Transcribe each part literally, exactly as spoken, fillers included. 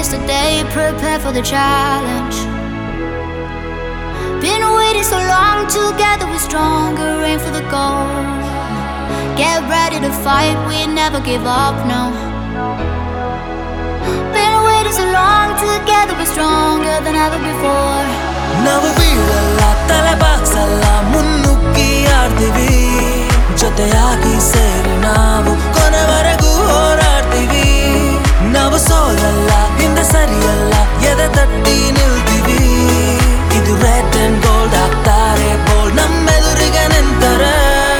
yesterday, prepare for the challenge. Been waiting so long, together we're stronger, aim for the goal. Get ready to fight, we never give up, no. Been waiting so long, together we're stronger than ever before. ನಾವು ಬೀಳಲ್ಲ ತಲೆ ಬಾಗ್ಸಲ್ಲ ಮುನ್ನುಗ್ಗಿ ಆಡ್ತೀವಿ ಜೊತೆಯಾಗಿ ಸೇರಿ ನಾವು ಕೊನೆವರೆಗೂ ಹೋರಾಡ್ತೀವಿ ನಾವು ಸೋಲಲ್ಲ ಹಿಂದೆ ಸರಿಯಲ್ಲ ಎದೆ ತಟ್ಟಿ ನಿಲ್ತೀವಿ ಇದು ರೆಡ್ ಅಂಡ್ ಗೋಲ್ಡ್ ಆಗ್ತಾರೆ ಬೋಲ್ಡ್ ನಮ್ಮೆದುರಿಗೆ ನಿಂತಾರೆ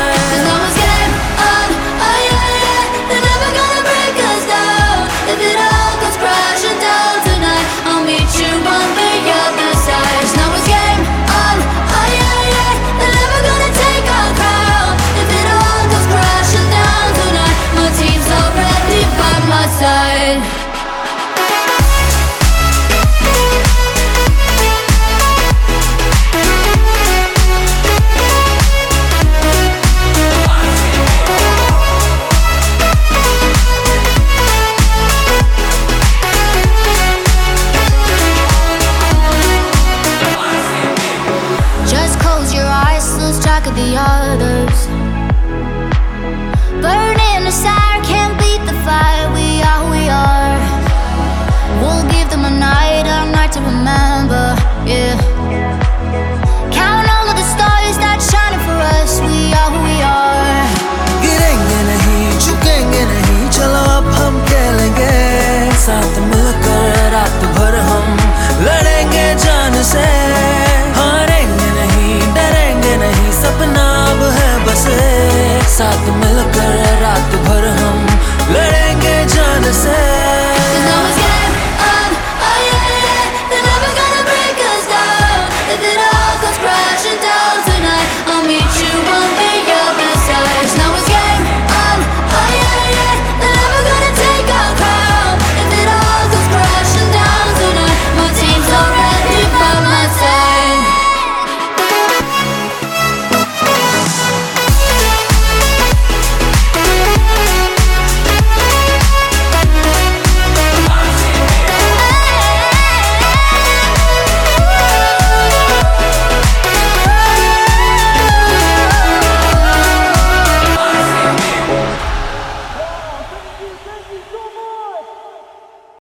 side. Just close your eyes, lose track of the others. Burning aside, can't beat the fire. We are who we are. We'll give them a night, a night to remember. Yeah. Count all of the stars that shining for us. We are who we are. गिरेंगे नहीं झुकेंगे नहीं चलो अब हम खेलेंगे साथ मिलकर रात भर हम लड़ेंगे जान से हारेंगे नहीं डरेंगे नहीं सपना अब है बस साथ मिलकर